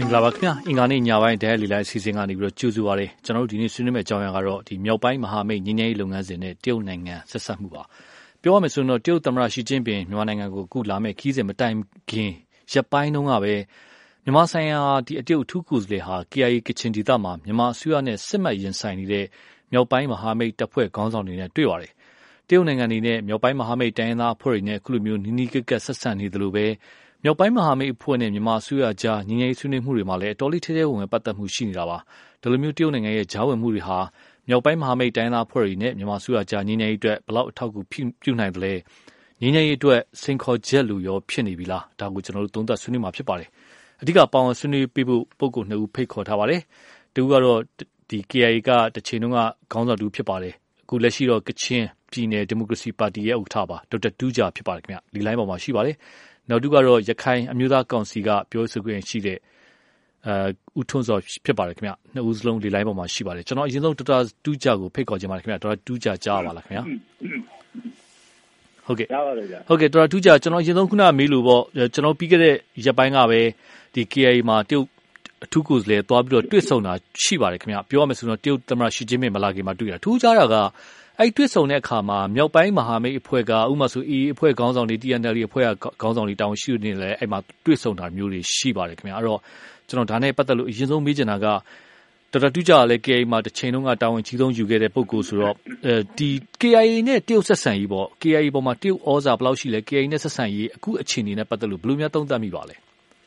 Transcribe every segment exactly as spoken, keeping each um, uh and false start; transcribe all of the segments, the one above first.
င်္ဂလာပါခင်ဗျာအင်္ဂါနေ့ညပိုင်းတဲလီလိုက်အစီအစဉ်ကနေပြီးတော့ကြိုဆိုပါရစေကျွန်တော်တို့ဒီနေ့ဆွေးနွေးမယ့်အကြောင်းအရာကတော့ဒီမြောက်ပိုင်းမဟာမိတ်ငြိမ်းချမ်းရေးလုပ်ငန်းစဉ်နဲ့တရုတ်နိုင်ငံဆက်ဆက်မှုပါပြောရမယ်ဆိုတော့တရုတ်သမ္မတရှီကျင်းပင်မြန်မာနိုင်ငံကိုအခုလာမယ့်ခီးစဉ်မတိုင်ခင်ရက်ပိုင်းတုန်းကပဲမြန်မာဆိုင်ရာဒီအတရုတ်အထူးကိုယ်စားလှယ်ဟာ K I A ကချင်ဒေသမှာမြန်မာအစိုးရနဲ့စစ်မှတ်ရင်ဆိုင်နေတဲ့မြောက်ပိုင်းမဟာမိတ်တပ်ဖွဲ့ခေါင်းဆောင်တွေနဲ့တွေ့ပါတယ်တရုတ်နိုင်ငံအနေနဲ့မြောက်ပိုင်းမဟာမိတ်တိုင်းရင်းသားအဖွဲ့တွေနဲ့အခုလိုမျိုးနီးနီးကပ်ကပ်ဆက်ဆံနေသလိုပဲမြောက်ပိုင်းမဟာမိတ်အဖွဲ့နဲ့မြန်မာအစိုးရကြားငြိမ်းချမ်းရေးဆွေးနွေးမှုတွေမှာလည်းတော်လိထဲထဲဝင်ဝင်ပတ်သက်မှုရှိနေတာပါဒီလိုမျိုးတရုတ်နိုင်ငံရဲ့ဂျားဝင်မှုတွေဟာမြောက်ပိုင်းမဟာမိတ်တိုင်းသားအဖွဲ့တွေနဲ့မြန်မာအစိုးရကြားငြိမ်းချမ်းရေးအတွက်ဘလောက်အထောက်အကူပြုနိုင်တယ်လဲငြိမ်းချမ်းရေးအတွက်စိန်ခေါ်ချက်လိုရောဖြစ်နေပြီလားဒါကိုကျွန်တော်တို့သုံးသပ်ဆွေးနွေးမှာဖြစ်ပါတယ်အဓိကပေါင်းဆွေးနွေးပြဖို့ပုံကိုနှစ်ဦးဖိတ်ခေါ်ထားပါတယ်တူကတော့ဒီ K I A ကတစ်ချိန်လုံးကခေါင်းဆောင်တူဖြစ်ပါတယ်အခုလက်ရှိတော့ကချင်ပြည်နယ်ဒီမိုကရေစီပါတီရဲ့ဥက္ကဋ္ဌပါဒေါက်တာတူးဂျာဖြစ်ပါတယ်ခင်ဗျဒီလိုင်းပေါ်မှာရှိပါတယ်နောက်တစ်ကတော့ရခိုင်အမျိုးသားကောင်စီကပြောဆိုခွင့်ရှိတဲ့အဲဦးထွန်းစောဖြစ်ပါတယ်ခင်ဗျနှစ်ဦးစလုံးဒီလိုင်းပေါ်မှာရှိပါတယ်ကျွန်တော်အရင်ဆုံးဒေါက်တာတူးဂျာကိုဖိတ်ခေါ်ချင်ပါတယ်ခင်ဗျဒေါက်တာတူးဂျာကြားပါလားခင်ဗျဟုတ်ကဲ့ကြားပါလို့ကြာဟုတ်ကဲ့ဒေါက်တာတူးဂျာကျွန်တော်အရင်ဆုံးခုနမေးလို့ပေါ့ကျွန်တော်ပြီးခဲ့တဲ့ရက်ပိုင်းကပဲဒီ K I A မှာတရုတ်အထူးကိုယ်စားလှယ်သွားပြီးတော့တွေ့ဆုံတာရှိပါတယ်ခင်ဗျပြောရမယ်ဆိုတော့တရုတ်သမ္မတရှီကျင်းပင်မလာခင်မှာတွေ့တာထူးခြားတာကအဲ့တွေ့ဆုံတဲ့အခါမှာမြောက်ပိုင်းမဟာမိတ်အဖွဲ့ကဥပမာဆို A အဖွဲ့ခေါင်းဆောင်တွေ T N L အဖွဲ့ကခေါင်းဆောင်တွေတောင်းရှိနေလဲအဲ့မှာတွေ့ဆုံတာမျိုးတွေရှိပါတယ်ခင်ဗျအဲ့တော့ကျွန်တော်ဒါနဲ့ပတ်သက်လို့အရင်ဆုံးမေးချင်တာကဒေါက်တာတူးဂျာလည်း K I A မှာတစ်ချိန်လုံးကတာဝန်ကြီးဆုံးယူခဲ့တဲ့ပုဂ္ဂိုလ်ဆိုတော့အဲဒီ K I A နဲ့တရုတ်ဆက်ဆံရေးပေါ့ K I A ပေါ်မှာတရုတ်ဩဇာဘယ်လောက်ရှိလဲ K I A နဲ့ဆက်ဆံရေးအခုအခြေအနေနဲ့ပတ်သက်လို့ဘယ်လိုများသုံးသပ်မိပါလဲ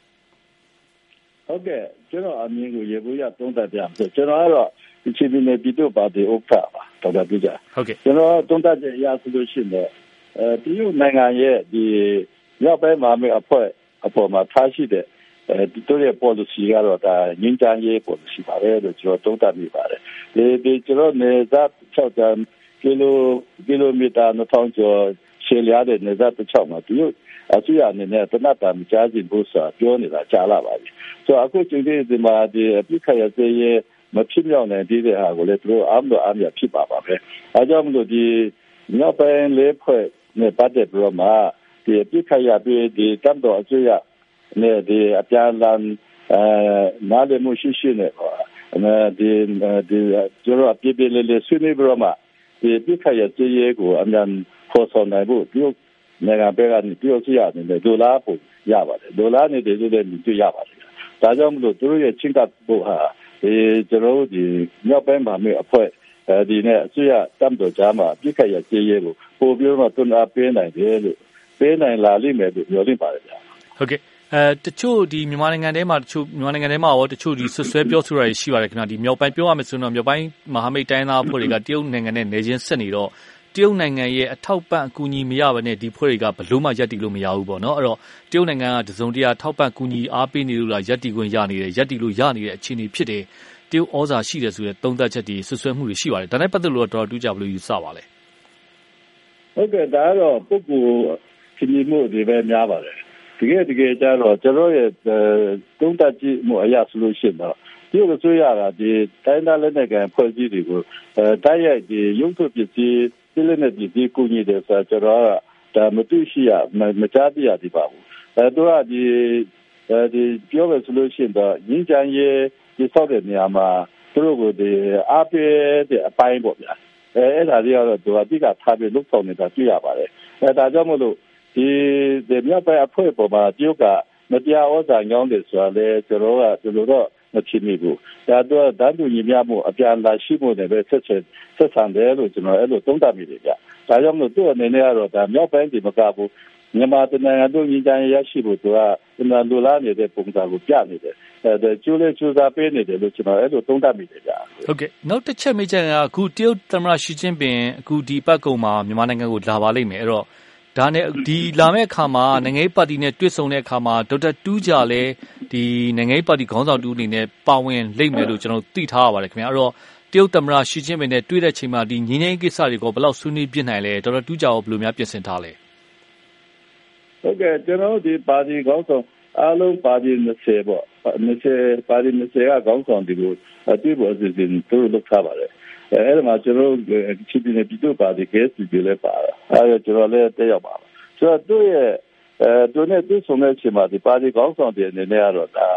ဟုတ်ကဲ့ကျွန်တော်အမြင်ကိုရေဘူးရသုံးသပ်ပြမယ်ကျွန်တော်ကတော့ဒီချင်းပြည်နယ်ပြည်သူ့ပါတီဥက္ကဋ္ဌပါဒေါက်တာတူးဂျာဟုတ်ကဲ့ကျွန်တော်သုံးသပ်ချက်အရဆိုလို့ရှိရင်အဲတရုတ်နိုင်ငံရဲ့ဒီရောက်ပဲမှာမယ့်အဖွဲ့အပေါ်မှာထားရှိတဲ့အဲဒီတို့ရဲ့ policy ကတော့ဒါငင်းချမ်းရေး policy ပါပဲလို့ကျွန်တော်သုံးသပ်မိပါတယ်ဒီဒီကျွန်တော်နေသာ၆တန်ကီလိုကီလိုမီတာနှစ်ထောင်ကျော်ရှည်လျားတဲ့နေသာတစ်ချောင်းမှာတရုတ်အစိုးရအနေနဲ့တနတ်တာမကြားခြင်းဘူးဆိုတာပြောနေတာကြားလာပါပြီဆိုတော့အခုချိန်ဒီမှာဒီအပြစ်ခရသေးရဲ့မဖြစ်မြောက်နိုင်သေးတဲ့ဟာကိုလည်းသူတို့အားမလို့အားမရဖြစ်ပါပါပဲအဲကြောင့်မလို့ဒီမြောက်ပိုင်းလေးဖွဲ့နဲ့ပတ်သက်ပြီးတော့မှဒီအပြစ်ခရပြီးဒီတမ်တော်အစိုးရနဲ့ဒီအပြန်လန်အဲနားလည်မှုရှိရှိနဲ့အဲဒီဒီကျွန်တော်အပြစ်ပြလေးလေးဆွေးနွေးပြီးတော့မှဒီအပြစ်ခရသေးရဲ့ကိုအမြန်ခေါ်ဆောင်နိုင်ဖို့ဒီနိုင်ငံဘက်ကနေပြောစီရတယ်ဒေါ်လာပို့ရပါတယ်ဒေါ်လာနဲ့တည်းတည်းတွေ့ရပါတယ်ဒါကြောင့်မလို့သူတို့ရဲ့ချင်းကပ်ဖို့ဟာဒီကျွန်တော်တို့ဒီမြောက်ပိုင်းမှာမြေအဖွဲ့အဲဒီနဲ့အစိုးရတမ်တော်ကြားမှာပြစ်ခတ်ရကြေးရဲကိုပို့ပြီးတော့တွန်းအားပေးနိုင်တယ်လို့ပေးနိုင်လာလိမ့်မယ်လို့ပြောနေပါတယ်ဗျာဟုတ်ကဲ့အဲတချို့ဒီမြန်မာနိုင်ငံထဲမှာတချို့မြန်မာနိုင်ငံထဲမှာရောတချို့ဒီဆွဆွဲပြောဆိုတာရှိပါတယ်ခင်ဗျာဒီမြောက်ပိုင်းပြောရမယ်ဆိုတော့မြောက်ပိုင်းမဟာမိတ်တိုင်းသားအဖွဲ့တွေကတရုတ်နိုင်ငံနဲ့နေချင်းဆက်နေတော့တရုတ်နိုင်ငံရဲ့အထောက်ပံ့အကူအညီမရဘဲနဲ့ဒီဖွဲ့တွေကဘလို့မှရပ်တည်လို့မရဘူးပေါ့နော်အဲ့တော့တရုတ်နိုင်ငံကတစုံတရာထောက်ပံ့ကူညီအားပေးနေလို့လားရပ်တည်ခွင့်ရနေတယ်ရပ်တည်လို့ရနေတဲ့အခြေအနေဖြစ်တယ်တရုတ်ဩဇာရှိတယ်ဆိုတဲ့သုံးသပ်ချက်တွေဆွဆွဲမှုတွေရှိပါတယ်ဒါနဲ့ပတ်သက်လို့တော့တူးကြဘလို့ယူဆပါလဲဟုတ်ကဲ့ဒါကတော့ပုဂ္ဂိုလ်ချင်းမှုတွေပဲများပါတယ်တကယ်တကယ်ကျတော့ကျွန်တော်ရဲ့သုံးသပ်ကြည့်မှုအရဆိုလို့ရှိရင်တော့ဒီလိုဆိုရတာဒီတိုင်းသားလက်နက်ကန်ဖွဲ့စည်းတွေကိုအဲတိုက်ရိုက်ဒီရုပ်ထုပစ္စည်းဒီလက်နက်ဒီကိုကြီးတယ်ဆိုတော့ဒါမတူရှိရမကြားပြရသေးပါဘူးအဲတော့ဒီအဲဒီပြောမယ်ဆိုလို့ရှိရင်တော့ရင်းချမ်းရေးဒီဆောက်တဲ့နေရာမှာသူတို့ကိုဒီအားပေးတဲ့အပိုင်းပေါ့ဗျာအဲအဲ့ဒါတွေကတော့သူအတိကထားပြီးလုပ်ဆောင်နေတာတွေ့ရပါတယ်အဲဒါကြောင့်မလို့ဒီဒီမြောက်ပိုင်းအဖွဲ့ပေါ်မှာတရုတ်ကမတရားဩဇာညောင်းတယ်ဆိုတာလေကျွန်တော်ကကျွန်တော်တော့မဖြစ်မိဘူးဒါတော့တန်းတူညီမျှမှုအပြန်လာရှိမှုတွေပဲဆက်ဆက်ဆက်ဆံတယ်လို့ကျွန်တော်အဲ့လိုသုံးသပ်မိတယ်ဗျဒါကြောင့်မလို့သူ့အနေနဲ့ကတော့ဒါမြောက်ပိုင်းဒီမကဘူးမြန်မာပြည်နိုင်ငံတို့ညီကြရရှိဖို့သူကလူလာနေတဲ့ပုံစံကိုပြနေတယ်အဲကျိုးလေးကျိုးစားပေးနေတယ်လို့ကျွန်တော်အဲ့လိုသုံးသပ်မိတယ်ဗျဟုတ်ကဲ့နောက်တစ်ချက်မေးချင်တာကအခုတရုတ်သမ္မတရှီကျင်းပင်အခုဒီပတ်ကုံမှာမြန်မာနိုင်ငံကိုလာပါလိမ့်မယ်အဲ့တော့ဒါနဲ့ဒီလာမယ့်အခါမှာနိုင်ငံရေးပါတီနဲ့တွေ့ဆုံတဲ့အခါမှာဒေါက်တာတူးဂျာလည်းဒီနိုင်ငံရေးပါတီခေါင်းဆောင်တူအနေနဲ့ပါဝင်လိမ့်မယ်လို့ကျွန်တော်သိထားရပါတယ်ခင်ဗျာအဲ့တော့တရုတ်သမ္မတရှီကျင်းပင်နဲ့တွေ့တဲ့ချိန်မှာဒီငင်းငင်းကိစ္စတွေကိုဘယ်လောက်ဆွေးနွေးပြနိုင်လဲဒေါက်တာတူးဂျာကိုဘယ်လိုများပြင်ဆင်ထားလဲဟုတ်ကဲ့ကျွန်တော်ဒီပါတီခေါင်းဆောင်အားလုံးပါတီ၂၀ပေါ့၂၀ပါတီ၂၀ကခေါင်းဆောင်တွေကိုအတွေ့အကြုံစဉ်သူတို့လုပ်ထားပါတယ်အဲ့ဒါမှကျွန်တော်ချစ်တဲ့ပြည်သူ့ပါတီ K S P လည်းပါတာအဲ့ဒါကျွန်တော်လည်းတက်ရောက်ပါဆိုတော့သူ့ရဲ့အဲသူနဲ့သူ့ဆုံတဲ့ချိန်မှာဒီပါတီခေါင်းဆောင်တွေအနေနဲ့ကတော့ဒါ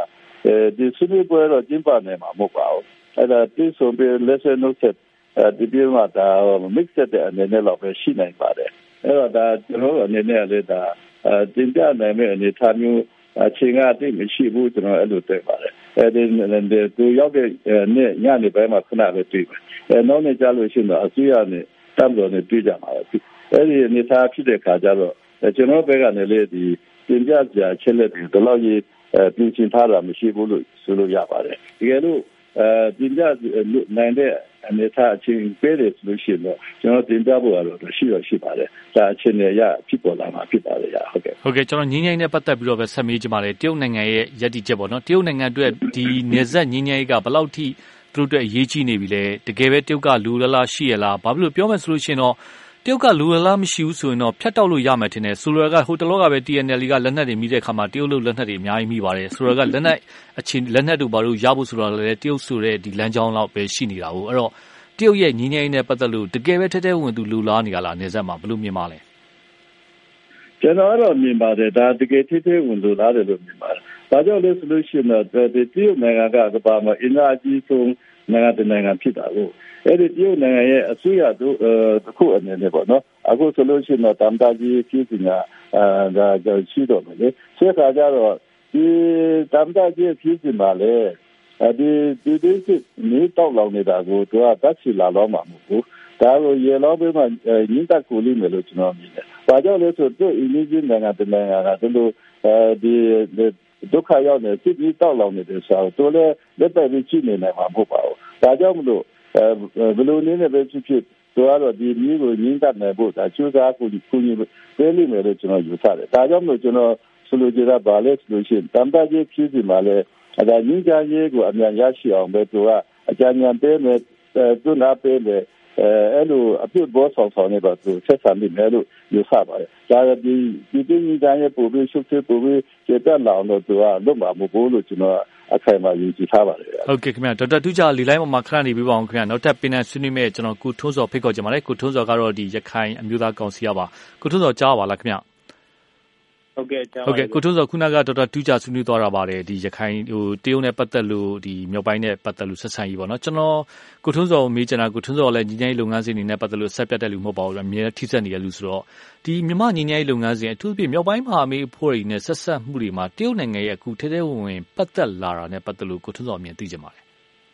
အဲဒီဆွေးနွေးပွဲတော့ကျင်းပနေမှာမဟုတ်ပါဘူးအဲ့ဒါဒီဆိုပြီးလက်စနုတ်ဆက်ဒီပြမှာဒါ mix တဲ့အနေနဲ့တော့ပဲရှိနိုင်ပါတယ်အဲ့တော့ဒါကျွန်တော်အနေနဲ့လည်းဒါတင်ပြနိုင်မယ့်အနေအထားမျိုးအချိန်ကအတိတ်မရှိဘူးကျွန်တော်အဲ့လိုတွေ့ပါတယ်အဲဒီသူရောက်တဲ့နေ့ညနေပိုင်းမှာခဏပဲတွေ့တယ်အဲနောက်နေ့ကျလို့ရှိရင်တော့အစိုးရနဲ့တမ်တော်နဲ့တွေ့ကြမှာပဲအဲဒီအနေအထားဖြစ်တဲ့ခါကျတော့ကျွန်တော်ဘက်ကလည်းလေဒီတင်ပြကြချက်လက်တွေတော့ရေးပြင်ဆင်ထားတာမရှိဘူးလို့ဆိုလို့ရပါတယ်တကယ်လို့အဲတင်ပြနိုင်တဲ့အနေအထားအချင်းပေးတယ်ဆိုလို့ရှိရင်တော့ကျွန်တော်တင်ပြဖို့ကတော့ရှိရရှိပါတယ်ဒါအချင်းရဖြစ်ပေါ်လာမှာဖြစ်ပါတယ်ရဟုတ်ကဲ့ဟုတ်ကဲ့ကျွန်တော်ငင်းငင်းနဲ့ပတ်သက်ပြီးတော့ပဲဆက်မေးကြပါလေတရုတ်နိုင်ငံရဲ့ယက်တီချက်ပေါ့နော်တရုတ်နိုင်ငံအတွက်ဒီနေဆက်ငင်းငင်းကဘယ်လောက်ထိသူတို့အတွက်အရေးကြီးနေပြီလဲတကယ်ပဲတရုတ်ကလူလလားရှိရလားဘာဖြစ်လို့ပြောမယ်ဆိုလို့ရှိရင်တော့တရုတ်ကလူလလားမရှိဘူးဆိုရင်တော့ဖြတ်တောက်လို့ရမယ်ထင်တယ်ဆိုလိုကဟိုတလောကပဲ T N L ကလက်နက်တွေမိတဲ့ခါမှာတရုတ်လူလက်နက်တွေအများကြီးမိပါတယ်ဆိုလိုကလက်နက်အချင်းလက်နက်တို့ဘာလို့ရဖို့ဆိုတော့လည်းတရုတ်ဆိုတဲ့ဒီလမ်းကြောင်းလောက်ပဲရှိနေတာဟုတ်အဲ့တော့တရုတ်ရဲ့ညီငယ်နဲ့ပတ်သက်လို့တကယ်ပဲထဲထဲဝင်သူလူလားနေကြလားနေဆက်မှာဘယ်လိုမြင်ပါလဲကျွန်တော်တော့မြင်ပါတယ်ဒါတကယ်ထဲထဲဝင်လူလားတယ်လို့မြင်ပါတယ်ဘာကြောင့်လဲဆိုလို့ရှိရင်တော့ဒီတရုတ်နိုင်ငံကကဘာမှအင်အားကြီးဆုံးနိုင်ငံတနိုင်ငံဖြစ်တာကိုအဲ့ဒီတရုတ်နိုင်ငံရဲ့အစိုးရတို့တစ်ခုအနေနဲ့ပေါ့နော်အခုဆိုလို့ရှိရင်တော့တမ်တာကြီးပြည်စင်ကအာဒါကြောင့်ရှိတော့မယ်လေဆက်ခါကြတော့ဒီတမ်တာကြီးပြည်စင်ပါလေဒီဒီဒီနေတော့လောင်နေတာကိုသူကတက်ချီလာတော့မှာမဟုတ်ဘူးဒါကိုရေလောပေးမှညင်တက်ကိုလိမယ်လို့ကျွန်တော်မြင်တယ်။ဘာကြောင့်လဲဆိုတော့အင်းကြီးနိုင်ငံတနိုင်ငံကဒီလိုအဲဒီဒုက္ခရောက်နေစစ်ပြီးတောက်လောင်နေတဲ့ဆောက်သူလည်းလက်ပတ်ပြီးကြည့်နေနိုင်မှာမဟုတ်ပါဘူး။ဒါကြောင့်မလို့ဘယ်လိုနည်းနဲ့ပဲဖြစ်ဖြစ်သူကတော့ဒီမျိုးကိုညင်တက်နိုင်ဖို့ဒါကျိုးစားကိုကိုကြီးပေးလိမ့်မယ်လို့ကျွန်တော်ယူဆတယ်။ဒါကြောင့်မလို့ကျွန်တော်ဆိုလိုချင်တာဗာလဲဆိုလို့ရှိရင်တမ်တာကြီးဖြစ်စီမှာလဲအဲဒါညင်ကြရေးကိုအမြန်ရရှိအောင်ပဲသူကအကြံဉာဏ်ပေးမယ်သူနာပေးမယ်အဲအဲ့လိုအပြစ်ဘောဆောင်ဆောင်နေတော့သူဆက်ဆံမိမယ်လို့ယူဆပါတယ်ဒါဒီဒီပင်းကြီးရဲ့ပုံပြီးရှုပ်ဖြစ်ပုံပြီးကျေတက်လာအောင်လို့သူကလွတ်မှာမဟုတ်ဘူးလို့ကျွန်တော်အခိုင်အမာယူကြည်ထားပါတယ်ဟုတ်ကဲ့ခင်ဗျာဒေါက်တာတူးကြလီလိုင်းပေါ်မှာခဏနေပြီးပါအောင်ခင်ဗျာနောက်ထပ်ပင်နယ်ဆွေးနွေးမဲ့ကျွန်တော်ကိုထွန်းစောဖိတ်ခေါ်ကြပါမယ်ကိုထွန်းစောကတော့ဒီရခိုင်အမျိုးသားကောင်စီရပါကိုထွန်းစောကြားပါလားခင်ဗျာဟုတ်ကဲ့ကြားပါဟုတ်ကဲ့ကိုထွန်းစောခုနကဒေါက်တာတူးကြဆွေးနွေးသွားတာပါတယ်ဒီရခိုင်ဟိုတရုတ်နဲ့ပတ်သက်လို့ဒီမြောက်ပိုင်းနဲ့ပတ်သက်လို့ဆက်ဆံရေးပေါ့နော်ကျွန်တော်ကိုထွန်းစောကိုမေးချင်တာကိုထွန်းစောလည်းညီညီလုပ်ငန်းစဉ်တွေနဲ့ပတ်သက်လို့ဆက်ပြတ်တဲ့လူမဟုတ်ပါဘူးအမြဲထိစပ်နေတဲ့လူဆိုတော့ဒီမြန်မာညီညီလုပ်ငန်းစဉ်အထူးသဖြင့်မြောက်ပိုင်းမဟာမိတ်အဖွဲ့တွေနဲ့ဆက်ဆက်မှုတွေမှာတရုတ်နိုင်ငံရဲ့အခုထဲထဲဝင်ဝင်ပတ်သက်လာတာနဲ့ပတ်သက်လို့ကိုထွန်းစောအမြင်သိချင်ပါတယ်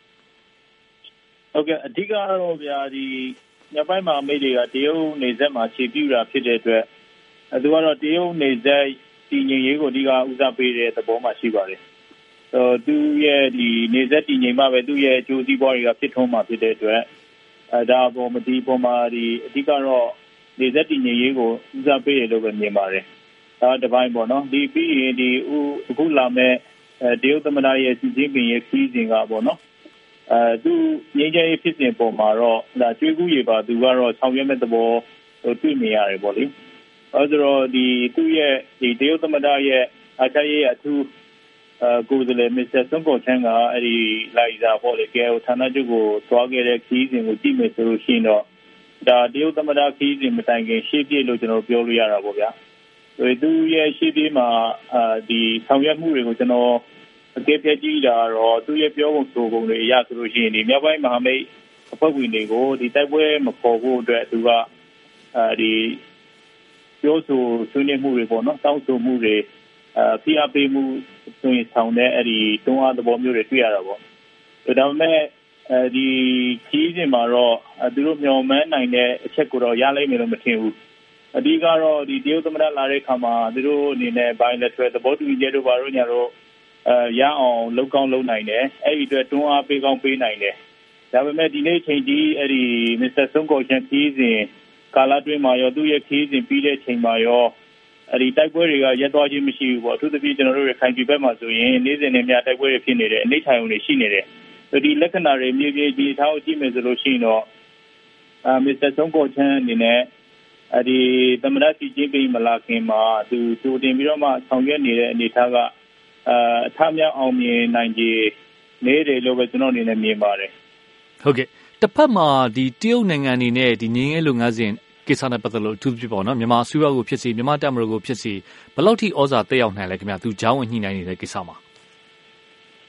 ဟုတ်ကဲ့အဓိကတော့ဗျာဒီမြောက်ပိုင်းမဟာမိတ်တွေကတရုတ်နေဆက်မှာခြေပြုတာဖြစ်တဲ့အတွက်အဲသူကတော့တရုတ်နေဆက်တည်ငြိမ်ရေးကိုအဓိကဦးစားပေးတဲ့သဘောမှရှိပါတယ်။အဲသူရဲ့ဒီနေဆက်တည်ငြိမ်မှပဲသူ့ရဲ့အကျိုးစီးပွားတွေကဖြစ်ထွန်းမှာဖြစ်တဲ့အတွက်အဲဒါပေါ်မဒီပေါ်မှာဒီအဓိကတော့နေဆက်တည်ငြိမ်ရေးကိုဦးစားပေးတယ်လို့ပဲမြင်ပါတယ်။ဒါတစ်ပိုင်းပေါ့နော်။ဒီပြီးရင်ဒီအခုလာမဲ့အဲတရုတ်သမ္မတရဲ့စီစဉ်ပင်ရဲ့ခီးစဉ်ကပေါ့နော်။အဲသူငြိမ်းချမ်းရေးဖြစ်စဉ်ပေါ်မှာတော့ဒါကျွေးကူးရေပါသူကတော့ဆောင်ရွက်မဲ့သဘောတွေ့နေရတယ်ပေါ့လေ။အဲဒါတော့ဒီသူ့ရဲ့ဒီတရုတ်သမ္မတရဲ့အာချရေးအထူးအကိုယ်စားလှယ်မစ္စတာဆွန်ကော်ချန်ကအဲ့ဒီလိုက်စာပေါ့လေကဲဌာနချုပ်ကိုသွားခဲ့တဲ့ခီးစဉ်ကိုကြည့်မယ်ဆိုလို့ရှိရင်တော့ဒါတရုတ်သမ္မတခီးစဉ်မတိုင်ခင်ရှေ့ပြေလို့ကျွန်တော်ပြောလို့ရတာပေါ့ဗျာအဲသူရဲ့ရှေ့ပြေမှာအာဒီဆောင်ရွက်မှုတွေကိုကျွန်တော်အကဲဖြတ်ကြည့်တာတော့သူရဲ့ပြောပုံဆိုပုံတွေအရဆိုလို့ရှိရင်ဒီမြောက်ပိုင်းမဟာမိတ်အဖွဲ့ဝင်တွေကိုဒီတိုက်ပွဲမပေါ်ဖို့အတွက်သူကအဲဒီပြောဆိုဆွေးနွေးမှုတွေပေါ့နော်တောင်းဆိုမှုတွေအဲဖိအားပေးမှုဆိုရင်ဆောင်တဲ့အဲဒီတွန်းအားသဘောမျိုးတွေတွေ့ရတာပေါ့ဒါပေမဲ့အဲဒီကြီးစင်မှာတော့သူတို့မျှော်မှန်းနိုင်တဲ့အချက်ကိုတော့ရလိမ့်မယ်လို့မထင်ဘူးအဓိကတော့ဒီတရုတ်သမ္မတလာတဲ့ခါမှာသူတို့အနေနဲ့ bilateral သဘောတူညီချက်တို့ဘာလို့ညာတော့အဲရအောင်လောက်ကောင်းလုပ်နိုင်တယ်အဲ့ဒီအတွက်တွန်းအားပေးကောင်းပေးနိုင်တယ်ဒါပေမဲ့ဒီနေ့ချိန်ကြီးအဲ့ဒီမစ္စတာဆွန်ကော်ချန်ကြီးစင်ကာလတွင်းမှာရောသူ့ရဲ့ခီးစဉ်ပြီးတဲ့ချိန်မှာရောအဲဒီတိုက်ပွဲတွေကရက်သွားခြင်းမရှိဘူးပေါ့အထူးသဖြင့်ကျွန်တော်တို့ရခိုင်ပြည်ဘက်မှာဆိုရင်နေ့စဉ်နဲ့များတိုက်ပွဲတွေဖြစ်နေတယ်အနေထိုင်ုံတွေရှိနေတယ်ဒီလက္ခဏာတွေမြေပြေဒီထားကိုကြည့်မယ်ဆိုလို့ရှိရင်တော့အာမစ္စတာဆွန်ကော်ချန်အနေနဲ့အဲဒီသမ္မတစီချင်းပြည်မလာခင်မှာသူသူတင်ပြီးတော့မှဆောင်ရွက်နေတဲ့အနေအထားကအာအထမြောက်အောင်မြင်နိုင်ကြနေတယ်လို့ပဲကျွန်တော်အနေနဲ့မြင်ပါတယ်ဟုတ်ကဲ့တစ်ဖက်မှာဒီတရုတ်နိုင်ငံအနေနဲ့ဒီငင်းငယ်လုပ်ငန်းစဉ်ကိစ္စနဲ့ပတ်သက်လို့အထူးဖြစ်ပေါ့နော်မြန်မာအစိုးရကိုဖြစ်စီမြန်မာတပ်မတော်ကိုဖြစ်စီဘယ်လောက်ထိဩဇာတက်ရောက်နိုင်လဲခင်ဗျာသူဂျောင်းဝင်ညှိနှိုင်းနေတဲ့ကိစ္စမှာ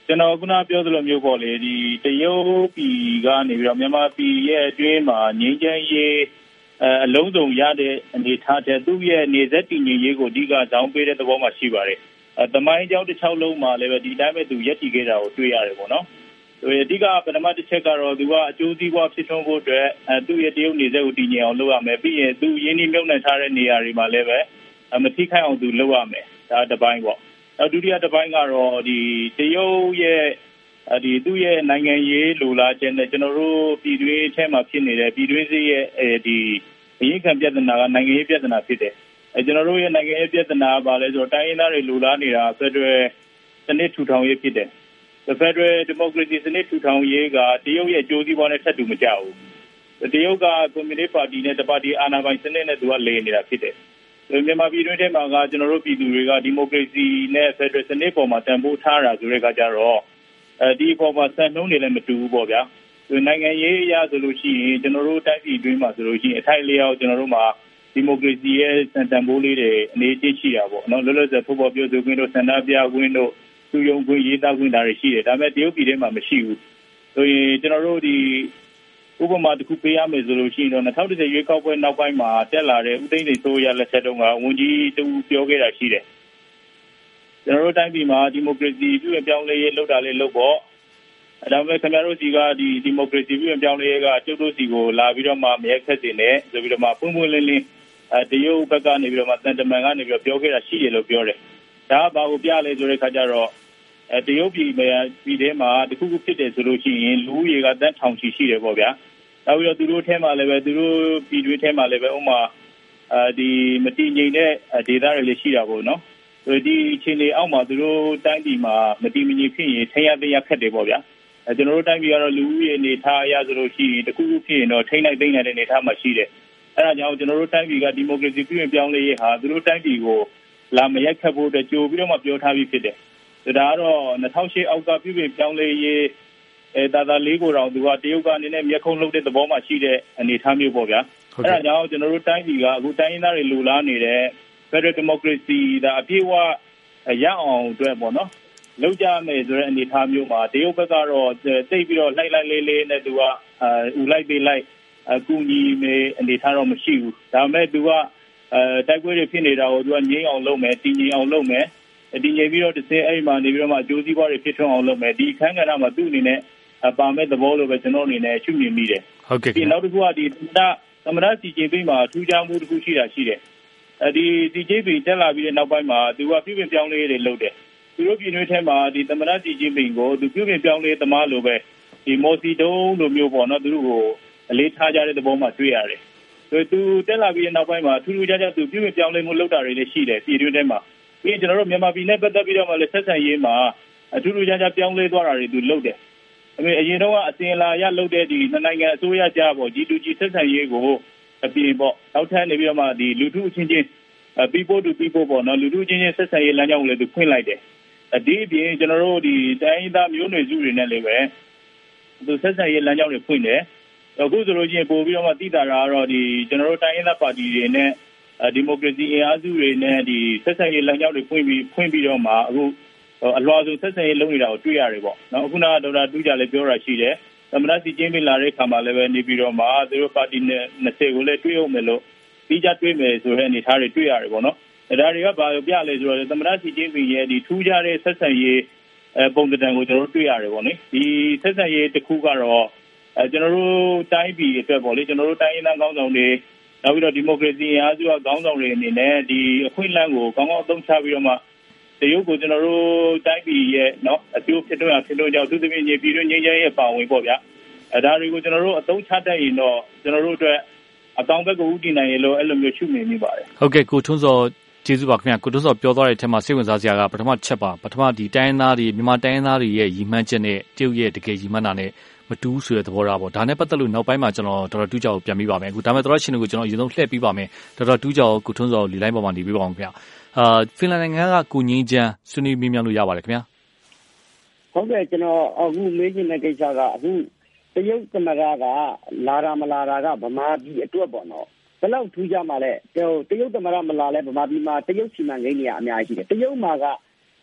ကျွန်တော်ခုနပြောသလိုမျိုးပေါ့လေဒီတရုတ်ပြည်ကနေပြီးတော့မြန်မာပြည်ရဲ့အတွင်းမှာငြိမ်းချမ်းရေးအလုံးစုံရတဲ့အနေထားတဲ့သူ့ရဲ့နေဆက်တည်ငြိမ်ရေးကိုအဓိကဇောင်းပေးတဲ့သဘောမှရှိပါတယ်။သမိုင်းကြောင်းတစ်ချောင်းလုံးမှာလည်းပဲဒီတိုင်းပဲသူရက်တည်ခဲ့တာကိုတွေ့ရတယ်ပေါ့နော်။အဓိကပထမတစ်ချက်ကတော့သူကအကျိုးစီးပွားဖြစ်ထွန်းဖို့အတွက်သူ့ရဲ့တရုတ်နေဆက်ကိုတည်ငြိမ်အောင်လုပ်ရမယ်။ပြီးရင်သူရင်းနှီးမြှုပ်နှံထားတဲ့နေရာတွေမှာလည်းပဲမထိခိုက်အောင်သူလုပ်ရမယ်။ဒါတစ်ပိုင်းပေါ့။နောက်ဒုတိယတစ်ပိုင်းကတော့ဒီတရုတ်ရဲ့ဒီသူ့ရဲ့နိုင်ငံရေးလိုလားချက်နဲ့ကျွန်တော်တို့ပြည်တွင်းအထက်မှာဖြစ်နေတဲ့ပြည်တွင်းစစ်ရဲ့ဒီအရေးခံပြဿနာကနိုင်ငံရေးပြဿနာဖြစ်တယ်အဲကျွန်တော်တို့ရဲ့နိုင်ငံရေးပြဿနာပါလဲဆိုတော့တိုင်းရင်းသားတွေလိုလားနေတာဖက်ဒရယ်စနစ်ထူထောင်ရေးဖြစ်တယ်ဖက်ဒရယ်ဒီမိုကရေစီစနစ်ထူထောင်ရေးကတရုတ်ရဲ့အကျိုးစီးပွားနဲ့ထပ်တူမကျဘူးတရုတ်ကကွန်မြူနစ်ပါတီနဲ့တပါတီအာဏာပိုင်စနစ်နဲ့သူကလေနေတာဖြစ်တယ်မြန်မာပြည်တွင်းထဲမှာကကျွန်တော်တို့ပြည်သူတွေကဒီမိုကရေစီနဲ့ဖက်ဒရယ်စနစ်ပေါ်မှာတန်ဖိုးထားတာဆိုတဲ့အခါကျတော့အဲဒီပေါ်မှာစံနှုန်းတွေလည်းမတူဘူးပေါ့ဗျာနိုင်ငံရေးအရဆိုလို့ရှိရင်ကျွန်တော်တို့တိုင်းပြည်တွင်းမှာဆိုလို့ရှိရင်အထိုက်လျောက်ကျွန်တော်တို့မှာဒီမိုကရေစီရဲ့စံတန်ဖိုးလေးတွေအနေအချင်းရှိတာပေါ့နော်လောလောဆယ်ထုတ်ပေါ်ပြောဆိုခွင့်တို့ဆန္ဒပြခွင့်တို့သူယုံခွင့်ရေးသားခွင့်ဒါတွေရှိတယ်ဒါပေမဲ့တရုတ်ပြည်ထဲမှာမရှိဘူးဆိုရင်ကျွန်တော်တို့ဒီဥပမာတစ်ခုပေးရမယ်ဆိုလို့ရှိရင်တော့၂၀၁၀ရွေးကောက်ပွဲနောက်ပိုင်းမှာတက်လာတဲ့ဦးသိန်းစိန်ဆိုရလက်ထက်တုန်းကဝန်ကြီးတူပြောခဲ့တာရှိတယ်ကျွန်တော်တို့တိုင်းပြည်မှာဒီမိုကရေစီပြုပြောင်းလဲရေးလုပ်တာလေးလုပ်ပေါ့ဒါပေမဲ့ခင်ဗျားတို့စီကဒီဒီမိုကရေစီပြုပြောင်းလဲရေးကကျုပ်တို့စီကိုလာပြီးတော့မှမရက်ခက်စင်နဲ့ဆိုပြီးတော့မှပုံပွင့်လင်းလင်းအဲတရုတ်ဘက်ကနေပြီးတော့မှတန်တမန်ကနေပြီးတော့ပြောခဲ့တာရှိတယ်လို့ပြောတယ်ဒါကဘာကိုပြလဲဆိုတဲ့ခါကျတော့အဲတရုတ်ပြည်မှာပြည်ထဲမှာတခုခုဖြစ်တယ်ဆိုလို့ရှိရင်လူဦးရေကတန်းထောင်ချီရှိတယ်ပေါ့ဗျာနောက်ပြီးတော့သူတို့ထဲမှာလည်းပဲသူတို့ပြည်တွင်းထဲမှာလည်းပဲဥမာအဲဒီမတည်ငြိမ်တဲ့ဒေသတွေလည်းရှိတာပေါ့နော်ဒီအခြေအနေအောက်မှာသူတို့တိုင်းပြည်မှာမတည်မငြိမ်ဖြစ်ရင်ထိရသိရခက်တယ်ပေါ့ဗျာအဲကျွန်တော်တို့တိုင်းပြည်ကတော့လူဦးရေအနေထားအရဆိုလို့ရှိရင်တခုခုဖြစ်ရင်တော့ထိနိုင်သိနိုင်တဲ့အနေထားမှာရှိတယ်အဲဒါကြောင့်ကျွန်တော်တို့တိုင်းပြည်ကဒီမိုကရေစီပြုပြင်ပြောင်းလဲရေးဟာသူတို့တိုင်းပြည်ကိုလာမရိုက်ခတ်ဖို့အတွက်ကြိုပြီးတော့မှပြောထားပြီးဖြစ်တယ်ဒါကတော့၂၀၀၈အောက်ကပြုပြင်ပြောင်းလဲရေးအဲတာတာလေးကိုတော့သူကတရုတ်ကအနေနဲ့မျက်ခုံးလုပ်တဲ့သဘောမှရှိတဲ့အနေထားမျိုးပေါ့ဗျာအဲဒါကြောင့်ကျွန်တော်တို့တိုင်းပြည်ကအခုတိုင်းရင်းသားတွေလူလားနေတဲ့Federal Democracy ဒါအပြည့်အဝရအောင်အတွက်ပေါ့နော်လောက်ကြမယ်ဆိုတဲ့အနေအထားမျိုးမှာတရုတ်ဘက်ကတော့တိတ်ပြီးတော့လိုက်လိုက်လေးလေးနဲ့သူကဥလိုက်ပေးလိုက်အကူညီမေအနေအထားတော့မရှိဘူးဒါပေမဲ့သူကအဲတိုက်ပွဲတွေဖြစ်နေတာကိုသူကငြိမ်းအောင်လုပ်မယ်တည်ငြိမ်အောင်လုပ်မယ်တည်ငြိမ်ပြီးတော့တစ်စင်းအဲ့မှာနေပြီးတော့မှအကျိုးစီးပွားတွေဖြစ်ထွန်းအောင်လုပ်မယ်ဒီအခန်းကဏ္ဍမှာသူ့အနေနဲ့ပါမဲ့သဘောလိုပဲကျွန်တော်အနေနဲ့ရှုမြင်မိတယ်ဟုတ်ကဲ့ဒီနောက်တစ်ခုကဒီသမ္မတစီကျင်းပြီးမှာထူးခြားမှုတစ်ခုရှိတာရှိတယ်အဲဒီဒီဂျေပီတက်လာပြီးတဲ့နောက်ပိုင်းမှာသူကပြုပြင်ပြောင်းလဲရေးတွေလုပ်တယ်သူတို့ပြည်တွင်းထဲမှာဒီသမ္မတစီဂျေပီကိုသူပြုပြင်ပြောင်းလဲသမားလိုပဲဒီမော်စီတုံးလိုမျိုးပေါ့နော်သူတို့ကိုအလေးထားကြတဲ့သဘောမှတွေ့ရတယ်ဆိုသူတက်လာပြီးတဲ့နောက်ပိုင်းမှာထူးထူးခြားခြားသူပြုပြင်ပြောင်းလဲမှုလုပ်တာတွေလည်းရှိတယ်ပြည်တွင်းထဲမှာပြီးရင်ကျွန်တော်တို့မြန်မာပြည်နဲ့ပတ်သက်ပြီးတော့မှလည်းဆက်ဆံရေးမှာအထူးထူးခြားခြားပြောင်းလဲသွားတာတွေသူလုပ်တယ်အမေအရင်တော့အစဉ်လာရလုပ်တဲ့ဒီနိုင်ငံအစိုးရကြားပေါ့ ဂျီ တူ ဂျီ ဆက်ဆံရေးကိုအပြင်ပေါ့နောက်ထပ်နေပြီးတော့မှဒီလူထုအချင်းချင်းpeople to people ပေါ့နော်လူထုချင်းချင်းဆက်ဆံရေးလမ်းကြောင်းကိုလည်းသူဖွင့်လိုက်တယ်ဒီအပြင်ကျွန်တော်တို့ဒီတိုင်းရင်းသားမျိုးနွယ်စုတွေနဲ့လည်းပဲသူဆက်ဆံရေးလမ်းကြောင်းတွေဖွင့်တယ်အခုဆိုလို့ချင်းပို့ပြီးတော့မှတည်တာကတော့ဒီကျွန်တော်တို့တိုင်းရင်းသားပါတီတွေနဲ့ဒီမိုကရေစီအင်အားစုတွေနဲ့ဒီဆက်ဆံရေးလမ်းကြောင်းတွေဖွင့်ပြီးဖွင့်ပြီးတော့မှအခုအလွှာစုဆက်ဆံရေးလုပ်နေတာကိုတွေ့ရတယ်ပေါ့နော်အခုနကဒေါက်တာတူးကြလည်းပြောတာရှိတယ်သမ္မတစီကျင်းပလာတဲ့ခါမှာလည်းပဲနေပြီးတော့မှသူတို့ပါတီနဲ့၂၀ကိုလည်းတွေ့အောင်မယ်လို့ပြီးကြတွေ့မယ်ဆိုတဲ့အနေအထားတွေတွေ့ရတယ်ပေါ့နော်ဒါတွေကဘာပြလဲဆိုတော့သမ္မတစီကျင်းပရဲ့ဒီထူးခြားတဲ့ဆက်ဆံရေးပုံစံကိုကျွန်တော်တို့တွေ့ရတယ်ပေါ့နိဒီဆက်ဆံရေးတစ်ခုကတော့အဲကျွန်တော်တို့တိုင်းပြည်အတွက်ပေါ့လေကျွန်တော်တို့တိုင်းရင်းသားကောင်းဆောင်တွေနောက်ပြီးတော့ဒီမိုကရေစီအားစုကကောင်းဆောင်တွေအနေနဲ့ဒီအခွင့်အလမ်းကိုကောင်းကောင်းအသုံးချပြီးတော့မှတရုတ်ကိုကျွန်တော်တို့တိုင်းပြည်ရဲ့နော်အကျိုးဖြစ်တော့ဖြစ်တော့ကြောင့်သူသဖြင့်ညီပြည်တွင်းငြိမ်းချမ်းရေးပါဝင်ပေါ့ဗျာအဲဒါတွေကိုကျွန်တော်တို့အသုံးချတတ်ရင်တော့ကျွန်တော်တို့အတွက်အကောင်းဘက်ကိုဦးတည်နိုင်ရလို့အဲ့လိုမျိုးရှုမြင်မိပါတယ်ဟုတ်ကဲ့ကိုထွန်းစောကျေးဇူးပါခင်ဗျာကိုထွန်းစောပြောသွားတဲ့အထက်မှာစိတ်ဝင်စားစရာကပထမချက်ပါပထမဒီတိုင်းရင်းသားတွေမြန်မာတိုင်းရင်းသားတွေရဲ့ရည်မှန်းချက်နဲ့တရုတ်ရဲ့တကယ်ရည်မှန်းတာနဲ့မတူးဆိုတဲ့သဘောထားပေါ့ဒါနဲ့ပတ်သက်လို့နောက်ပိုင်းမှာကျွန်တော်တော်တော်တူးကြောက်ပြန်ပြီးပါမယ်အခုဒါမဲ့တော်ရှင်တွေကိုကျွန်တော်အရင်ဆုံးလှည့်ပြီးပါမယ်တော်တော်တူးကြောက်ကိုထွန်းစောလီလိုင်းပေါ်မှာနေပြီးပါအောင်ခင်ဗျာအာဖင်လန်နိုင်ငံကကိုငင်းချမ်းဆွေးနွေးမြင်မြလို့ရပါတယ်ခင်ဗျာဟုတ်ကဲ့ကျွန်တော်အခုမေးချင်တဲ့ကိစ္စကအခုတရုတ်သမ္မတကလာတာမလာတာကဗမာပြည်အတွက်ပေါ့နော်ဘယ်လောက်ထူးခြားမှလဲတရုတ်သမ္မတမလာလဲဗမာပြည်မှာတရုတ်စီမံကိန်းတွေအများကြီးရှိတယ်တရုတ်မှာက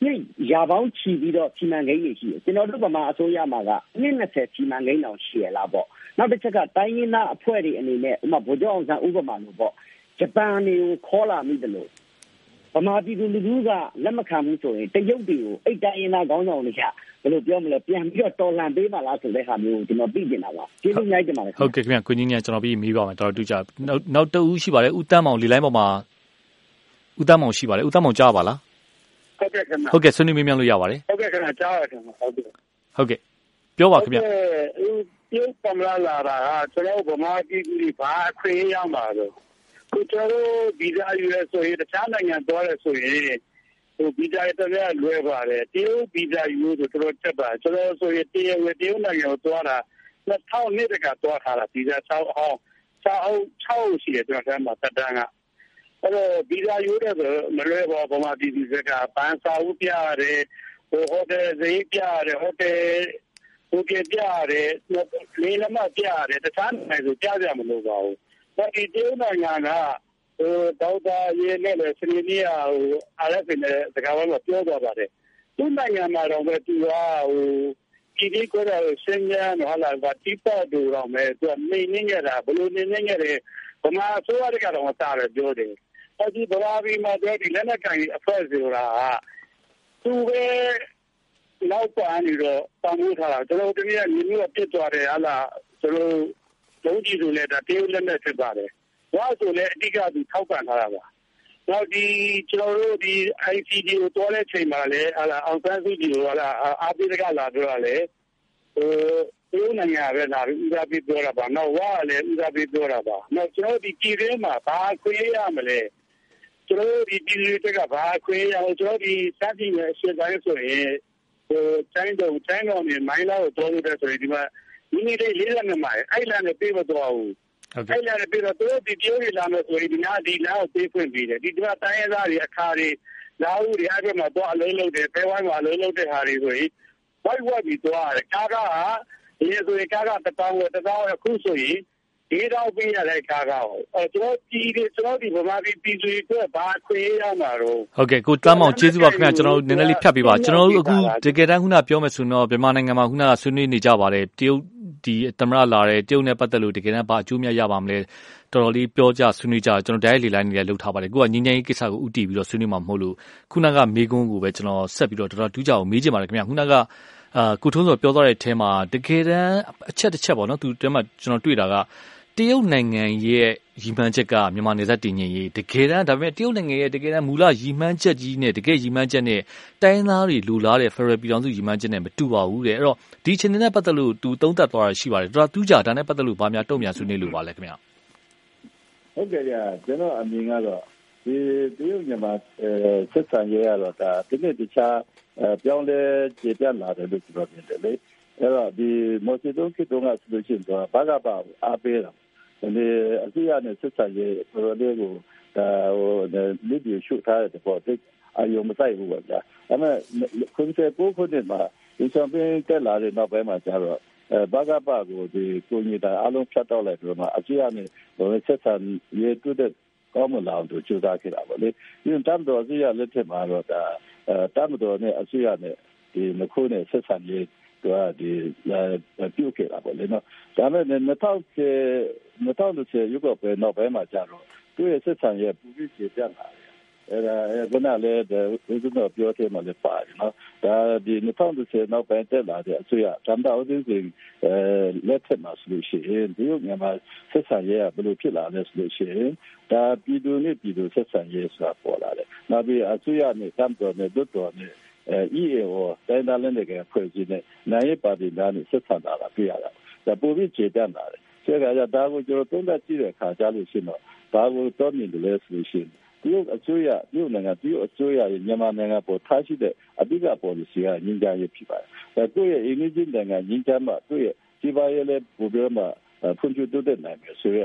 နှစ်ရာပေါင်းချီပြီးတော့စီမံကိန်းတွေရှိတယ်ကျွန်တော်တို့ဗမာအစိုးရမှာကနှစ်၂၀စီမံကိန်းတောင်ရှိရလားပေါ့နောက်တစ်ချက်ကတိုင်းရင်းသားအဖွဲ့တွေအနေနဲ့ဥပမာဗိုလ်ချုပ်အောင်ဆန်းဥပမာလို့ပေါ့ဂျပန်တွေကိုခေါ်လာမိတယ်လို့ဗမာပြည်သူလူထုကလက်မခံဘူးဆိုရင်တရုတ်တွေကိုအိတ်တိုင်းရင်းသားခေါင်းဆောင်တွေကဘယ်လိုပြောမလဲပြန်ပြီးတော့တော်လှန်ပေးပါလားဆိုတဲ့ဟာမျိုးကျွန်တော်သိနေတာပါကျေးဇူးများတင်ပါတယ်ဟုတ်ကဲ့ခင်ဗျကိုကြီးညကျွန်တော်ပြီးမေးပါမယ်တော်တော်တူကြနောက်နောက်တဦးရှိပါတယ်ဦးတန်းမောင်လေလိုင်းပေါ်မှာဦးတန်းမောင်ရှိပါတယ်ဦးတန်းမောင်ကြားပါလားဟုတ်ကဲ့ခင်ဗျဟုတ်ကဲ့ဆွေးနွေးမေးမြန်းလို့ရပါတယ်ဟုတ်ကဲ့ခင်ဗျကြားရတယ်ခင်ဗျဟုတ်ကဲ့ဟုတ်ကဲ့ပြောပါခင်ဗျဟုတ်ကဲ့ဒီပမလာလာတာကျွန်တော်ဗမာပြည်သူဘာအခွင့်အရေးရမှာလို့ကိုကျွန်တော်ဗီဇာယူရဆိုရင်တခြားနိုင်ငံသွားရဆိုရင်ဟိုဗီဇာရတဲ့လွယ်ပါတယ်တရုတ်ဗီဇာယူလို့တော်တော်တက်ပါကျွန်တော်ဆိုရင်တရုတ်ဝတရုတ်နိုင်ငံကိုသွားတာနှစ်ထောင်နှစ်တကသွားထားတာဗီဇာ၆အောင်၆အောင်၆ရှိတယ်ကျွန်တော်ကမှတက်တန်းကအဲ့တော့ဗီဇာယူတဲ့ဆိုမလွယ်ပါဗမာပြည်သူကပန်းစာဦးပြရတယ်ဟိုဟိုတယ်ဈေးပြရတယ်ဟိုတယ်ဟိုပြပြရတယ်လေလမပြရတယ်တခြားနိုင်ငံဆိုပြကြမလို့ပါဘူးဒါဒီတရုတ်နိုင်ငံကဟိုဒေါက်တာရေနဲ့လည်းစနေနေ့ကဟိုအားရဖြစ်နေတဲ့စကားဝိုင်းမှာပြောသွားပါတယ်သူ့နိုင်ငံမှာတော့ပဲသူကဟိုဒီဒီကိုတော့စင်ညာနော်လာကတိပတ်တူတော့မယ်သူကနေနေကြတာဘလို့နေနေကြတယ်ဗမာဆိုရတဲ့ကတော့တားတယ်ပြောတယ်အဲဒီဗမာပြည်မှာတော့ဒီလက်နက်ကန်အဖွဲ့ဆိုတာကသူပဲနောက်ပန်းနေတော့တောင်းလို့ထားတာကျွန်တော်တကယ်ကမြို့ပြစ်သွားတယ်ဟာလားကျွန်တော်လုံးကြီးဆိုလည်းဒါတေးလက်နဲ့ဖြစ်ပါတယ်။ဘာဆိုလဲအတိအကျသူထောက်ပံ့ထားတာပါ။နောက်ဒီကျွန်တော်တို့ဒီ ไอ ซี ဒီ ကိုတွားတဲ့ချိန်မှာလည်းဟာလားအောင်ဆန်းစုကြည်ကိုဟာလားအာပိတကလာပြောတာလေဟိုဒီနိုင်ငံပဲလာပြီးဥစားပြီးပြောတာပါ။နောက်ဝါလည်းဥစားပြီးပြောတာပါ။နောက်ကျွန်တော်ဒီပြည်ထဲမှာဘာခွင့်ရမလဲ။ကျွန်တော်ဒီပြည်သူတွေကဘာခွင့်ရအောင်ကျွန်တော်ဒီစသည်နဲ့အရှင်းတိုင်းဆိုရင်ဟိုတိုင်းတော့တိုင်းတော့နေမိုင်းလာကိုတွားလို့တဲ့ဆိုရင်ဒီမှာဒီနေ့လေးလေးနဲ့မှာအဲ့လာနဲ့ပြေးမသွားဘူးအဲ့လာနဲ့ပြေးတော့သူဒီပြောရလာမယ်ဆိုရင်ဒီနာဒီနာကိုပြေးဖွင့်ပြီးတယ်ဒီကတိုင်းရသားတွေအခါတွေလာဦးတွေအဲ့ဘက်မှာတော့အလုံးလုံးတယ်ဖဲဝိုင်းမှာအလုံးလုံးတဲ့ဟာတွေဆိုရင်ဝိုက်ဝက်ပြီးသွားတယ်ကားကဒီဆိုရင်ကားကတပေါင်းတပေါင်းအခုဆိုရင်ဒီတော့ပြေးရတဲ့ကားကအဲကျွန်တော်ဒီကျွန်တော်ဒီဗမာပြည်ပြည်သူတွေဘာခွေးရမှာတော့ဟုတ်ကဲ့ကိုတမ်းမောင်ကျေးဇူးပါခင်ဗျာကျွန်တော်တို့နည်းနည်းလေးဖြတ်ပေးပါကျွန်တော်တို့အခုတကယ်တမ်းခုနပြောမယ်ဆိုတော့မြန်မာနိုင်ငံမှာခုနကဆွေးနွေးနေကြပါတယ်တရုတ်ဒီသမရလာတဲ့တရုတ်နဲ့ပတ်သက်လို့တကယ်တမ်းဘာအကျိုးများရပါမလဲတော်တော်လေးပြောကြဆွေးနွေးကြကျွန်တော် direct လေလိုင်းနေလည်းလုပ်ထားပါတယ်ကိုကငင်းငင်းရေးကိစ္စကိုဥတည်ပြီးတော့ဆွေးနွေးမှာမဟုတ်လို့ခုနကမေးခွန်းကိုပဲကျွန်တော်ဆက်ပြီးတော့တော်တော်တူးကြအောင်မေးချင်ပါတယ်ခင်ဗျာခုနကအာကိုထုံးစောပြောသွားတဲ့အထဲမှာတကယ်တမ်းအချက်တစ်ချက်ပေါ့နော်သူတဲမှာကျွန်တော်တွေ့တာကတရုတ်နိုင်ငံရဲ့ရည်မှန်းချက်ကမြန်မာနယ်စပ်တည်ငြိမ်ရေးတကယ်တမ်းဒါပေမဲ့တရုတ်နိုင်ငံရဲ့တကယ်တမ်းမူလရည်မှန်းချက်ကြီးနဲ့တကယ်ရည်မှန်းချက်နဲ့တိုင်းသားတွေလူလားတဲ့ Federal ပြည်ထောင်စုရည်မှန်းချက်နဲ့မတူပါဘူးတဲ့အဲ့တော့ဒီအချိန်နဲ့ပတ်သက်လို့သူသုံးသပ်သွားတာရှိပါတယ်တော်တော်တူးကြဒါနဲ့ပတ်သက်လို့ဗာများတုံ့ပြန်ဆွေးနွေးလို့ပါလဲခင်ဗျာဟုတ်ကဲ့ကြာကျွန်တော်အမြင်ကတော့ဒီတရုတ်မြန်မာဆက်ဆံရေးရတော့ဒါဒီနေ့တခြားပြောင်းလဲကျေပြတ်လာတယ်လို့ပြောပြတယ်လေအဲ့တော့ဒီမော်စီတုံးခေတုံးကဆိုလို့ရှိရင်တော့ဘာကပါအားပေးတာဒီအစီအနဲ့ဆက်ဆံရေးပရိုလေးကိုဒါဟိုလိဒီရှုထားတဲ့ပေါ့တိတ်အယုံမဆိုင်ဘူးပေါ့ကြာအဲ့မဲ့ခွန်စေကိုခုနှစ်မှာဒီချန်ပီယံတက်လာတဲ့နောက်ပိုင်းမှာကျတော့ဘာကပါကိုဒီကိုညီတာအလုံးဖြတ်တော့လိုက်ပြီးတော့အစီအနဲ့ဟိုဆက်ဆံရေးတွေ့တဲ့ကောင်းမလာတို့ကြိုးစားခဲ့တာပေါ့လေဒီတမ်တော်အစီအလက်ထက်မှာတော့ဒါတမ်တော်နဲ့အစီအနဲ့ဒီမခိုးနဲ့ဆက်ဆံရေးတော့ဒီပြုတ်ခဲ့တာပေါ့လေနော်ဒါပေမဲ့နှစ်ထောင်ဆယ်နှစ်ထောင်ဆယ်ရုပ်ကပဲနောက်ပိုင်းမှာကြာတော့သူ့ရဲ့ဆက်ဆံရေးပူပြီးကျေပြတ်လာတယ်အဲဒါကလည်းဒီလိုမျိုးပြောတယ်မှလည်းပါတယ်နော်ဒါဒီနှစ်ထောင်ဆယ်နောက်ပိုင်းတက်လာတဲ့အစိုးရတမ်တော်အင်းစင်အဲလက်ထက်မှာဆိုလို့ရှိရင်ဒီလိုမြန်မာဆက်ဆံရေးကဘယ်လိုဖြစ်လာလဲဆိုလို့ရှိရင်ဒါပြည်သူနဲ့ပြည်သူဆက်ဆံရေးဆိုတာပေါ်လာတယ်နောက်ပြီးအစိုးရနဲ့တမ်တော်နဲ့ဒုတော်နဲ့အဲ E A O တိုင်းသားလက်နက်ကိုင်ဖွဲ့စည်းတဲ့နိုင်ရေးပါတီသားနဲ့ဆက်ဆံတာတွေ့ရတာဒါပိုပြီးခြေတန်းလာတယ်ဆိုတော့ဒါကိုကျွန်တော်သုံးသပ်ကြည့်တဲ့အခါကျလို့ရှိရင်တော့ဘာကိုတော့မြင်တယ်လဲဆိုလို့ရှိရင်ဒီအစိုးရဒီနိုင်ငံဒီအစိုးရရဲ့မြန်မာနိုင်ငံပေါ်ထားရှိတဲ့အဓိက policy ကငြင်းကြရေးဖြစ်ပါတယ်ဒါတို့ရဲ့ image နိုင်ငံငြင်းကြမှာတို့ရဲ့ဒီပါရဲ့လည်းဘယ်လိုမှဖွံ့ဖြိုးတိုးတက်နိုင်မယ်ဆိုရဟာ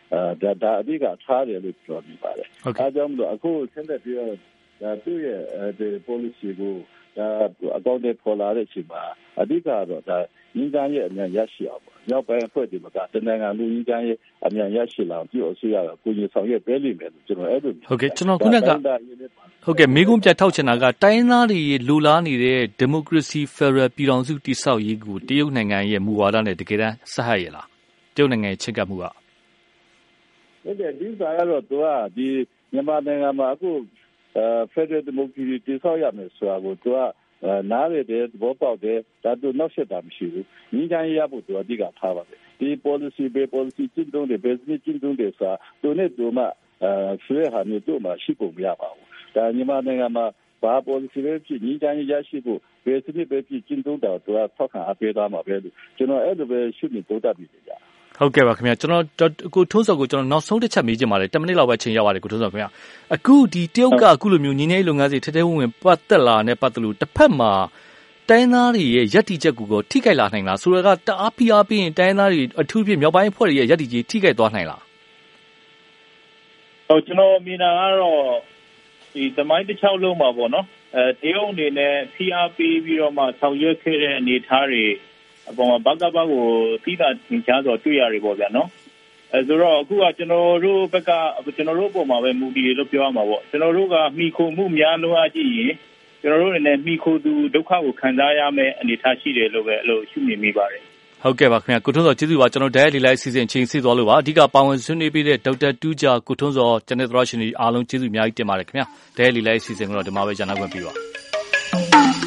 ဒါဒါအဓိကထားတယ်လို့ပြောနေပါတယ်။အဲကြောင့်မလို့အခုဆက်လက်ပြီးတော့ဒါသူ့ရဲ့ဒီ policy ကိုဒါအကောင့်တွေပေါ်လာတဲ့အချိန်မှာအဓိကတော့ဒါငင်းသားရဲ့အမြန်ရရှိအောင်ပေါ့။ရောက်ပိုင်းအဖွဲ့ဒီမှာကတနိုင်ငံလူငင်းသားရဲ့အမြန်ရရှိလာပြီးအစိုးရကကိုကြီးဆောင်ရွက်ပေးလိမ့်မယ်လို့ကျွန်တော်အဲ့လိုဟုတ်ကဲ့ကျွန်တော်ခုနကဟုတ်ကဲ့မိကုံးပြထောက်ချင်တာကတိုင်းသားတွေလူလားနေတဲ့ democracy federal ပြည်ထောင်စုတည်ဆောက်ရေးကိုတရုတ်နိုင်ငံရဲ့မူဝါဒနဲ့တကယ်တမ်းဆက်ဟပ်ရလားတရုတ်နိုင်ငံရဲ့ချက်ကပ်မှုကဟုတ်တယ်ဒီစားရတော့သူကဒီမြန်မာနိုင်ငံမှာအခု federal democracy တည်ဆောက်ရမယ်ဆိုတာကိုသူကနားရတဲ့သဘောပေါက်တယ်ဒါသူနောက်ဆက်တာမရှိဘူးညီချမ်းရဖို့သူအဓိကထားပါတယ်ဒီ policy ပဲ policy ကျင့်သုံးတယ် business ကျင့်သုံးတယ်ဆိုတာသူနဲ့သူမှအဲဆွေးဟာမျိုးတို့မှရှိပုံမရပါဘူးဒါမြန်မာနိုင်ငံမှာဘာ policy ပဲဖြစ်ညီချမ်းရရှိဖို့ business ပဲဖြစ်ကျင့်သုံးတာသူကထောက်ခံအပေးသားမှာပဲလို့ကျွန်တော်အဲ့လိုပဲရှုမြင်တိုးတက်ပြီးကြဟုတ်ကဲ့ပါခင်ဗျာကျွန်တော်ကိုထုံးစော်ကိုကျွန်တော်နောက်ဆုံးတစ်ချက်မေးချင်ပါတယ်tenမိနစ်လောက်ပဲချိန်ရပါတယ်ကိုထုံးစော်ခင်ဗျာအခုဒီတရုတ်ကအခုလိုမျိုးညီနေလုပ်ငန်းစီထဲထဲဝင်ဝင်ပတ်သက်လာနဲ့ပတ်သက်လို့တစ်ဖက်မှာတိုင်းသားတွေရဲ့ယက်တီချက်ကိုထိခိုက်လာနိုင်လားဆိုတော့ကတအားဖိအားပေးရင်တိုင်းသားတွေအထူးဖြင့်မြောက်ပိုင်းအဖွဲ့တွေရဲ့ယက်တီကြီးထိခိုက်သွားနိုင်လားဟုတ်ကျွန်တော်မြင်တာကတော့ဒီသမိုင်းတစ်ချောင်းလုံးမှာပေါ့နော်အဲတရုတ်အနေနဲ့ဖိအားပေးပြီးတော့မှဆောင်ရွက်ခဲ့တဲ့အနေအထားတွေအပေါ်မှာဘကဘကိုသီးသန့်သင်ကြားဆိုတွေ့ရတယ်ပေါ့ဗျာနော်အဲဆိုတော့အခုကကျွန်တော်တို့ဘက်ကကျွန်တော်တို့ပုံမှာပဲမူတည်လို့ပြောရမှာပေါ့ကျွန်တော်တို့ကမိခိုမှုများလို့အကြည့်ရင်ကျွန်တော်တို့အနေနဲ့မိခိုသူဒုက္ခကိုခံစားရမယ့်အနေအထားရှိတယ်လို့ပဲအဲ့လိုရှုမြင်မိပါတယ်ဟုတ်ကဲ့ပါခင်ဗျာကိုထွန်းစောကျေးဇူးပါကျွန်တော် Diet လေးလိုက်စီစဉ်ချင်းစီသွားလို့ပါအဓိကပါဝင်ဆွေးနွေးပေးတဲ့ဒေါက်တာတူးဂျာကိုထွန်းစောကျန်တဲ့သရရှင်တွေအားလုံးကျေးဇူးအများကြီးတင်ပါတယ်ခင်ဗျာ Diet လေးလိုက်စီစဉ်ကတော့ဒီမှာပဲဂျာနာခွင့်ပြုပါ